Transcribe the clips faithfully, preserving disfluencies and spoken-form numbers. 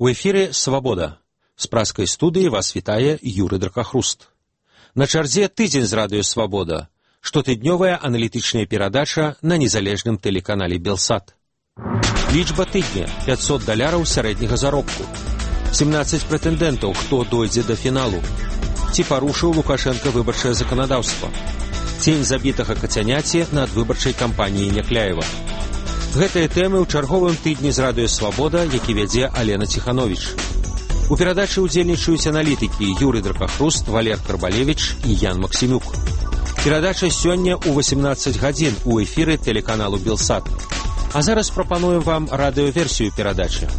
У эфіры «Свабода». З праскай студыі вас вітае Юры Дракахруст. На чарзе тыдзень з радыё «Свабода». Штотыднёвая аналітычная перадача на незалежным тэлеканале «Белсат». Лічба тыдня – пятьсот даляраў сярэдняга заробку. семнадцаць прэтэндэнтаў, хто дойдзе да фіналу. Ці парушыў Лукашенко выбарчае заканадаўства. Цень забітага кацяняці над выбарчай кампаніяй Някляева. Гэтыя тэмы ў чарговым тыдні з радыё «Свабода», які вядзе Алена Ціхановіч. У перадачы ўдзельнічаюць аналітыкі Юры Дракахруст, Валер Карбалевіч і Ян Максімюк. Перадача сёння ў восемнадцаць гадзін у эфіры тэлеканалу «Белсат». А зараз прапануем вам радыёверсію перадачы.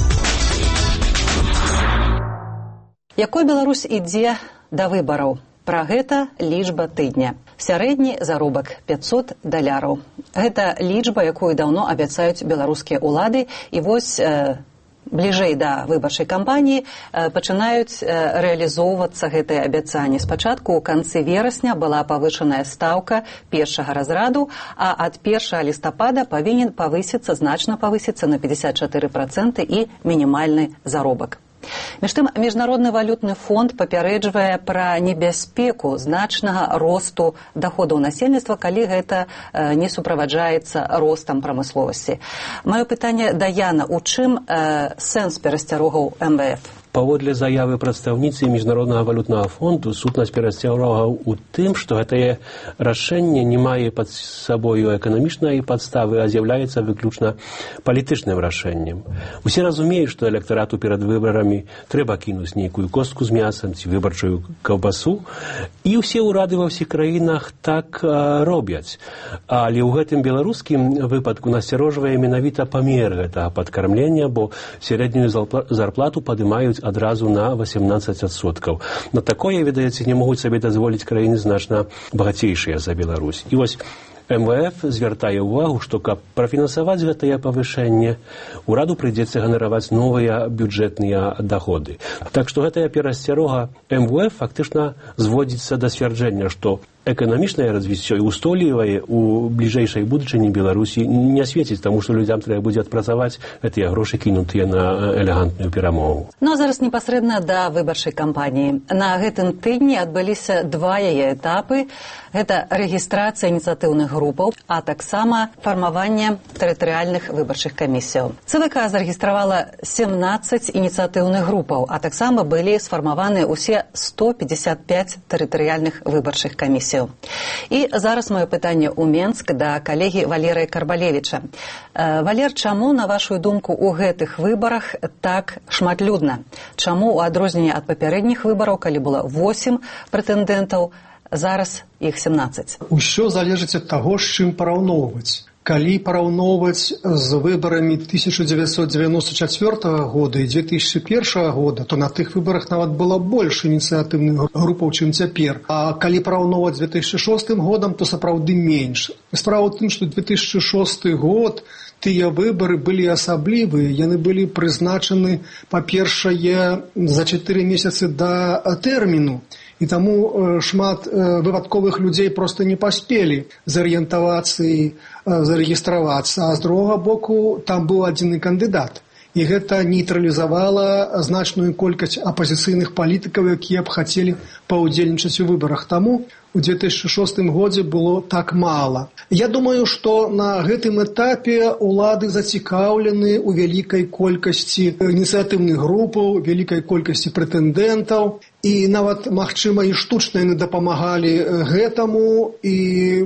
Якой Беларусь ідзе да выбараў? Пра гэта лічба тыдня. Сярэдні заробак пятьсот даляраў. Гэта лічба, якую даўно абяцаюць беларускія ўлады, і вось э, бліжэй да выбарчай кампаніі э, пачынаюць э, рэалізоўвацца гэтыя абяцанні. Спачатку ў канцы верасня была павышаная стаўка першага разраду, а ад першага лістапада павінен павысіцца, значна павысіцца на пятьдесят четыре проценты і мінімальны заробак. Між тым, Міжнародны валютны фонд папярэджвае пра небяспеку значнага росту даходаў насельніцтва, калі гэта э, не суправаджаецца ростам прамысловасці. Маё пытанне да Яна, у чым э, сэнс перасцярогаў эм вэ эф? Паводле заявы прадстаўніцы Міжнароднага валютнага фонду, сутнасць перасцярогаў у тым, што гэтае рашэнне не мае пад сабою эканамічнай падставы, а з'яўляецца выключна палітычным рашэннем. Усе разумеюць, што электарату перад выбарамі трэба кінуць нейкую костку з мясам ці выбарчую каўбасу, і ўсе ўрады ва ўсіх краінах так а, робяць. Але ў гэтым беларускім выпадку насцярожвае менавіта памер гэтага падкармлення, бо сярэднюю зарплату падымаюць адразу на восемнадцаць адсоткаў. На такое, ведаеце, не могуць сабе дазволіць краіны значна багацейшыя за Беларусь. І вось эм вэ эф звяртае ўвагу, што каб прафінансаваць гэтае павышэнне, ураду прыйдзецца ганараваць новыя бюджэтныя даходы. Так што гэтая перасцярога эм вэ эф фактычна зводзіцца да сцвярджэння, што эканамічнае развіццё і устойлівае у бліжэйшай будучыні Беларусі не свеціць, таму што людзям трэба будзе адпрацаваць гэтыя грошы, кінутыя на элегантную перамогу. Ну а зараз непасрэдна да выбарчай кампаніі. На гэтым тыдні адбыліся два яе этапы. Гэта рэгістрацыя ініцыятыўных групаў, а таксама фармаванне тэрытарыяльных выбарчых камісіяў. цэ вэ ка зарэгістравала семнадцаць ініцыятыўных групаў, а таксама былі сфармаваны ўсе сто пятьдесят пять тэрытарыяльных выбарчых камісій. І зараз маё пытанне ў Менск да калегі Валерыя Карбалевіча. Валер, чаму, на вашу думку, у гэтых выбарах так шматлюдна? Чаму у адрозненне ад папярэдніх выбараў, калі было восемь прэтэндэнтаў, зараз іх семнадцаць? Усё залежыць ад таго, з чым параўноўваць. Калі параўноўваць з выбарамі тысяча дзевяцьсот дзевяносто чацвёртага года і две тысячи першага года, то на тых выбарах нават было больш ініцыятыўных групаў, чым цяпер. А калі параўноўваць з две тысячи шостым годам, то сапраўды менш. Справа ў тым, што две тысячи шосты год тыя выбары былі асаблівыя. Яны былі прызначаны, па-першае, за чатыры месяцы да тэрміну. І таму шмат выпадковых людзей проста не паспелі зарыентавацца і зарэгістравацца. А з другога боку, там быў адзіны кандыдат. І гэта нейтралізавала значную колькасць апазіцыйных палітыкаў, якія б хацелі паўдзельнічаць у выбарах. Таму у две тысячи шостым годзе было так мала. Я думаю, што на гэтым этапе ўлады зацікаўлены ў вялікай колькасці ініцыятыўных групаў, вялікай колькасці прэтэндэнтаў. І нават, магчыма, і штучна яны дапамагалі гэтаму, і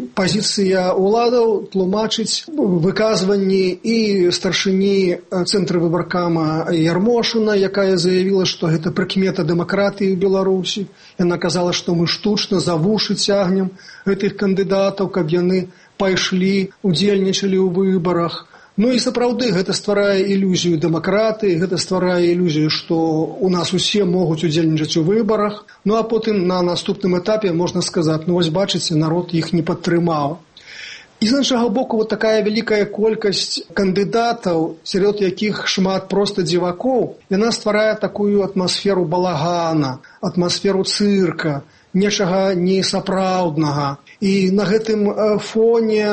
пазіцыя ўладаў тлумачыць выказванні і старшыні цэнтра выбаркама Ярмошына, якая заявіла, што гэта прыкмета дэмакратыі ў Беларусі. Яна казала, што мы штучна за вушы цягнем гэтых кандыдатаў, каб яны пайшлі, удзельнічалі ў выбарах. Ну і сапраўды гэта стварае ілюзію дэмакратыі, гэта стварае ілюзію, што у нас усе могуць удзельнічаць у выбарах. Ну а потым на наступным этапе можна сказаць, ну вось бачыце, народ іх не падтрымаў. І з іншага боку, вот такая вялікая колькасць кандыдатаў, сярод якіх шмат проста дзівакоў, яна стварае такую атмасферу балагана, атмасферу цырка, нечага несапраўднага. І на гэтым фоне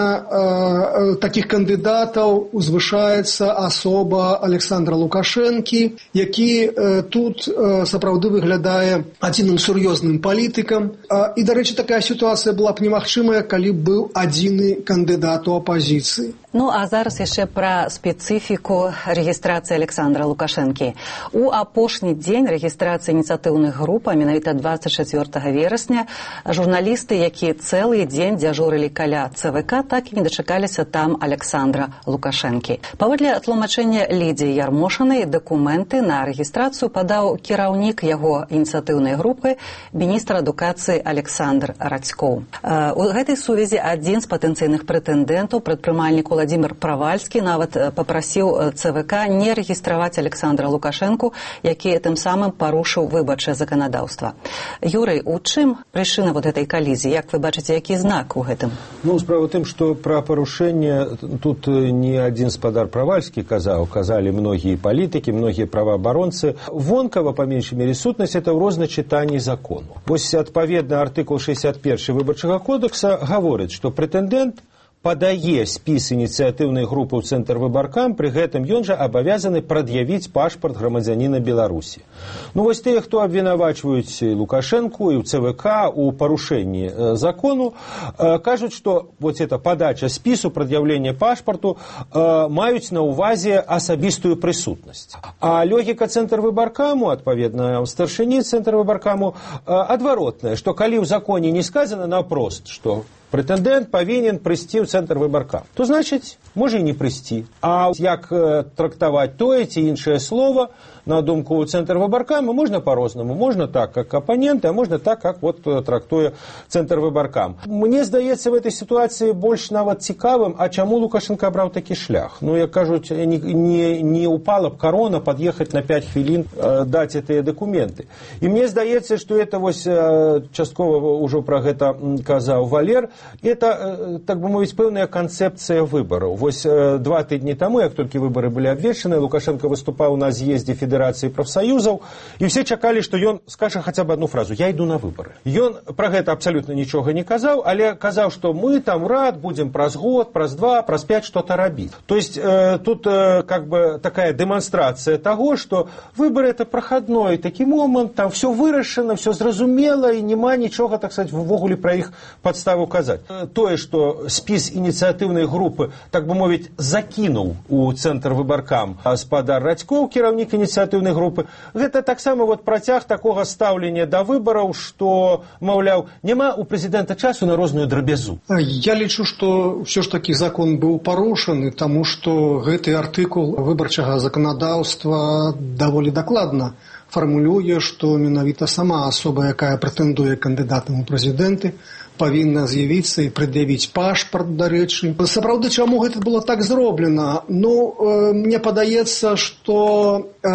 э, такіх кандыдатаў узвышаецца асоба Александра Лукашэнкі, які э, тут э, сапраўды выглядае адзіным сур'ёзным палітыкам. Э, і, дарэчы, такая сітуацыя была б немагчымая, калі б быў адзіны кандыдат у апазіцыі. Ну, а зараз яшчэ пра спецыфіку рэгістрацыі Александра Лукашэнкі. У апошні дзень рэгістрацыі ініцыятыўных груп, а менавіта дваццаць чацвёртага верасня, журналісты, якія цэлы дзень дзяжурылі каля ЦВК, так і не дачакаліся там Александра Лукашэнкі. Паводле тлумачэння Лідзіі Ярмошынай, дакументы на рэгістрацыю падаў кіраўнік яго ініцыятыўнай групы, міністр адукацыі Александр Радзькоў. У гэтай сувязі адзін з патэнцыйных прэтэндэнтаў, прадпрымальнік Владимир Правальскі, нават папрасіў ЦВК не рэгістраваць Александра Лукашэнку, які тым самым парушыў выбарчае заканадаўства. Юрый, у чым прычына вот этой калізіі? Як вы бачыце, які знак у гэтым? Ну, справа ў тым, што пра парушэнне тут не адзін спадар Правальскі казаў, казалі многія палітыкі, многія праваабаронцы. Вонкава, па меншай мере, сутнасць это ў розначытанні закону. Вось адпаведна артыкул шэсцьдзесят першы выбарчага кодекса гаворыць, што прэтэндэнт падае спіс ініцыятыўнай групы ў цэнтр выбаркам, пры гэтым ён жа абавязаны прад'явіць пашпарт грамадзяніна Беларусі. Ну вось тыя, хто абвінавачваюць Лукашэнку і ў ЦВК у парушэнні э, закону, э, кажуць, што вот эта падача спісу, прад'яўленне пашпарту э, маюць на ўвазе асабістую прысутнасць. А логіка цэнтр выбаркаму, адпаведна старшыні цэнтр выбаркаму, э, адваротная, што калі ў законе не сказана наўпрост, што прэтэндэнт павінен прыйсці ў цэнтр выбарка, то значыць, можа і не прыйсці. А як э, трактаваць тое ці іншае слово, на думку цэнтр выбаркама, можна по-рознаму. Можна так, как апаненты, а можна так, как вот трактуе цэнтр выбаркам. Мне здаецца в этой ситуации больш нават цікавым, а чаму Лукашенко абраў такі шлях? Ну, як кажуць, не, не, не упала б корона подъехать на пять хвілін, э, дать этыя документы. И мне здаецца, что это вось э, часткова ўжо пра гэта казаў Валер, это, э, так бы мовіць, пэўная канцэпцыя выбараў. Вось э, два тыдні таму, як толькі выбары былі абвешчаны, Лукашенко выступаў на з'ездзе Федэрацыі прафсаюзаў, і все чакалі, што ён скажа хаця б одну фразу: «Я іду на выбары». Ён пра гэта абсалютна нічога не казаў, але казаў, што мы там рад будзем праз год, праз два, праз пять что-то рабіць. То есть э, тут э, как бы такая дэманстрацыя таго, што выбары это прахадной такі момант, там все вырашана, все зразумела, і няма нічога, так сказать, ввогуле пра іх падставу казаць. Тое, што спіс ініцыятыўнай групы, так бы мовіць, закінуў у цэнтр выбаркам спадар Радзькоў, кіраўнік ініцыятыўнай групы, гэта таксама вот працяг такога стаўлення да выбараў, што, маўляў, няма у прэзідэнта часу на розную драбязу. Я лічу, што ўсё ж такі закон быў парушаны, таму што гэты артыкул выбарчага заканадаўства даволі дакладна фармулюе, што менавіта сама асоба, якая прэтэндуе кандыдатам у прэзідэнты, павінна з'явіцца і прад'явіць пашпарт, дарэчы. Сапраўды, чаму гэта было так зроблена? Ну, э, мне падаецца, што э,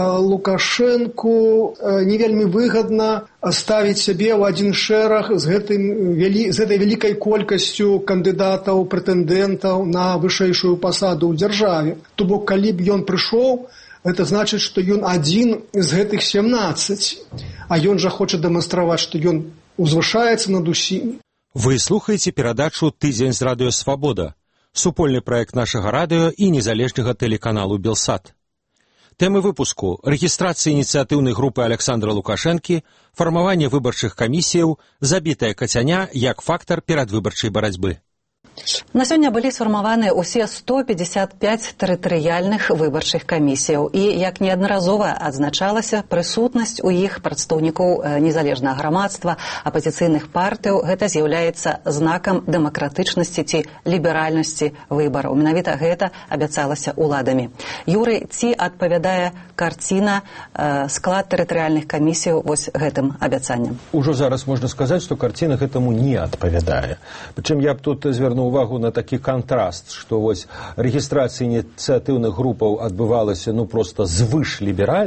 Лукашэнку э, не вельмі выгадна ставіць сябе ў адзін шэраг з, гэтым, вялі, з гэтай вялікай колькасцю кандыдатаў, прэтэндэнтаў на вышэйшую пасаду ў дзяржаве. То бок, калі б ён прыйшоў, это значыць, што ён адзін з гэтых семнаццаць, а ён жа хоча дэманстраваць, што ён узвышаецца над усімі. Вы слухаеце перадачу «Тыдзень з радыё Свабода», супольны праект нашага радыё і незалежнага тэлеканалу «Белсат». Тэмы выпуску: рэгістрацыя ініцыятыўнай групы Александра Лукашэнкі, фармаванне выбарчых камісіяў, забітая кацяня як фактар перадвыбарчай барацьбы. На сёння былі сфармаваны ўсе сто пятьдесят пять тэрытарыяльных выбарчых камісіяў і, як неаднаразова адзначалася, прысутнасць у іх прадстаўнікоў незалежнага грамадства, апазіцыйных партыяў, гэта з'яўляецца знакам дэмакратычнасці ці ліберальнасці выбараў. Менавіта гэта абяцалася ўладамі. Юрый, ці адпавядае карціна, э, склад тэрытарыяльных камісіяў вось гэтым абяцанням? Ужо зараз можна сказаць, што карціна гэтаму не адпавядае. Прычым я б тут звярнуў увагу на такі кантраст, што вось рэгістрацыя ініцыятыўных групаў адбывалася ну проста звыш ліберальна,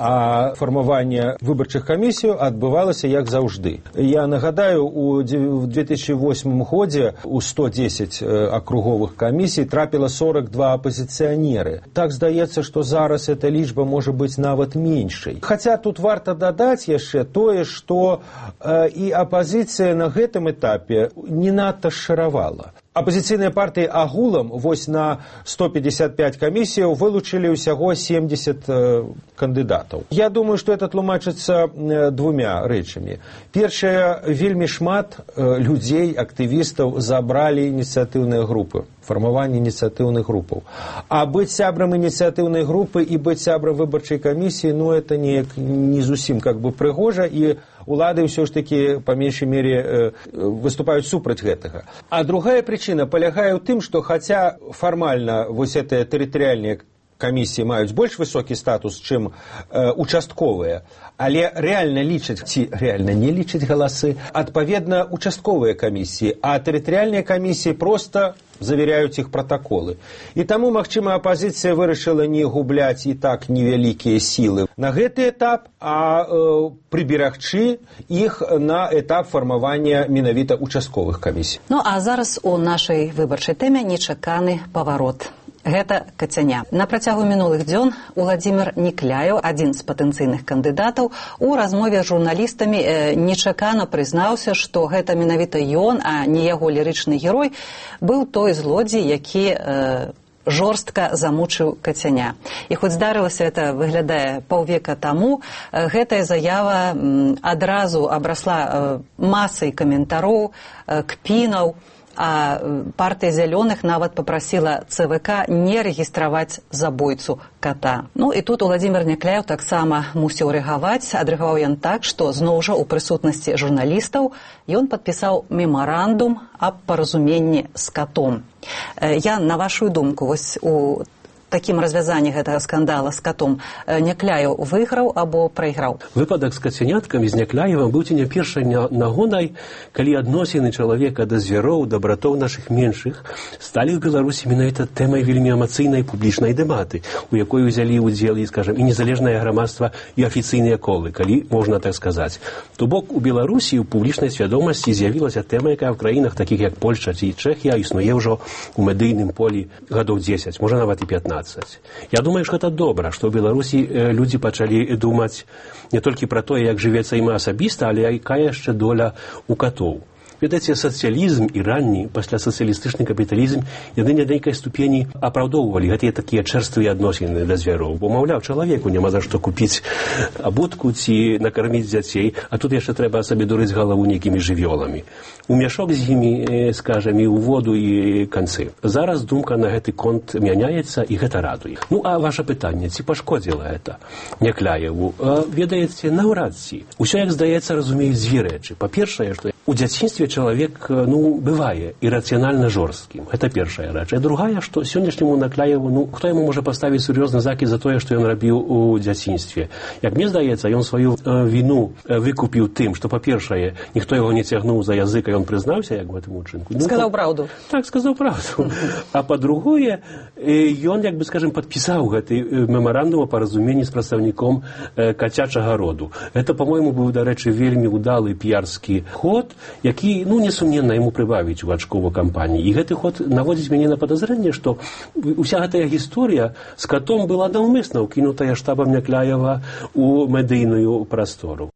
а фармаванне выбарчых камісій адбывалася як заўжды. Я нагадаю, у две тысячи восьмым годзе у сто дзесяць акруговых камісій трапіла сорок два апозіцыянеры. Так здаецца, што зараз эта лічба можа быць нават меншай. Хаця тут варта дадаць яшчэ тое, што э, і апазіцыя на гэтым этапе не надта шыравала. Апозіцыйныя партыі агулам вось на сто пятьдесят пять камісіяў вылучылі ўсяго семьдесят э, кандыдатаў. Я думаю, што это тлумачыцца э, двумя рэчамі. Першае, вельмі шмат э, людзей, актывістаў забралі ініцыятыўныя групы, фармаванне ініцыятыўных групаў. А быць сябрам ініцыятыўнай групы і быць сябрам выбарчай камісіі, ну, это неяк не зусім как бы прыгожа, і улады ўсё ж такі па меншай мере э, выступаюць супраць гэтага. А другая прычына палягае ў тым, што хаця фармальна вось гэтыя тэрытарыяльныя камісіі маюць больш высокі статус, чым э, участковыя, але рэальна лічаць ці рэальна не лічаць галасы адпаведна участковыя камісіі, а тэрытарыяльныя камісіі проста заверяюць іх пратаколы. І таму, магчыма, апазіцыя вырашыла не губляць і так невялікія сілы на гэты этап, а э, прыберагчы іх на этап фармавання менавіта участковых камісій. Ну, а зараз у нашай выбарчай тэме нечаканы паварот. Гэта Кацяня. На працягу мінулых дзён Уладзімір Некляеў, адзін з патэнцыйных кандыдатаў, у размове з журналістамі э, нечакана прызнаўся, што гэта менавіта ён, а не яго лірычны герой, быў той злодзей, які э, жорстка замучыў Кацяня. І хоць здарылася это, выглядае, паўвека таму, э, гэтая заява э, адразу абрасла э, масай каментароў, э, кпінаў, а партыя зялёных нават папрасіла ЦВК не рэгістраваць забойцу ката. Ну і тут Уладзімір Некляеў таксама мусіў рэагаваць. Адрэагаваў ён так, што зноў жа ў прысутнасці журналістаў ён падпісаў мемарандум аб паразуменні з катом. Я, на вашу думку, вось у такім развязанні гэтага скандала з катом Некляеў выйграў або прайграў? Выпадак з кацяняткамі з Некляевым быў ці не першай нагодай, калі адносіны чалавека да звяроў, да братоў нашых меншых сталі ў Беларусі менавіта тэмай вельмі эмацыйнай публічнай дэбаты, у якой узялі ўдзел і, скажам, і незалежнае грамадства, і афіцыйныя колы, калі можна так сказаць. То бок у Беларусі ў публічнай свядомасці з'явілася тэма, якая ў краінах такіх як Польшча ці Чэхія існуе ўжо у медыйным полі гадоў дзесяць, можа нават і пятнаццаць. Я думаю, што гэта добра, што ў Беларусі людзі пачалі думаць не толькі пра тое, як жывецца ім асабіста, але якая яшчэ доля у катоў. Ведаеце, сацыялізм і ранні, пасля сацыялістычны капіталізм, яны на нейкай ступені апраўдоўвалі гэтыя такія чэрствыя адносіны да звяроў. Бо, маўляў, чалавеку няма за што купіць абутку ці накарміць дзяцей, а тут яшчэ трэба сабе дурыць галаву нейкімі жывёламі. У мяшок з імі, скажам, і ў воду, і канцы. Зараз думка на гэты конт мяняецца, і гэта радуе. Ну, а ваше пытанне, ці пашкодзіла гэта Некляеву? Ведаеце, наўрад ці. Усё, як здаецца, разумеюць дзве рэчы. Па-першае, што у дзяцінстве чалавек, ну, бывае ірацыянальна жорсткім. Гэта першая рэч. А другая, што сённяшняму Некляеву, ну, хто яму можа паставіць сур'ёзны закід за тое, што ён рабіў у дзяцінстве? Як мне здаецца, ён сваю э, віну э, выкупіў тым, што, па-першае, ніхто яго не цягнуў за язык, а ён прызнаўся, як в гэтым учынку. Ну, сказаў праўду. Так, сказаў праўду. А па-другое, ён, як бы, скажем, падпісаў гэты мемарандум о паразуменні з прадстаўніком э, кацячага роду. Гэта, па-мойму, быў, дарэчы, вельмі удалы піярскі ход, які, ну, несумненна яму прыбавіць у ачкову кампаніі. І гэты ход наводзіць мяне на падазрэнне, што уся гэтая гісторыя з катом была наўмысна ўкінутая штабам Некляева у медыйную прастору.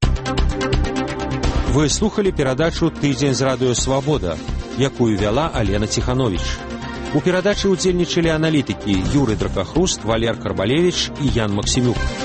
Вы слухали перадачу «Тыдзень з радыё Свабода», якую вяла Алена Ціхановіч. У перадачы ўдзельнічалі аналітыкі Юры Дракахруст, Валер Карбалевіч і Ян Максімюк.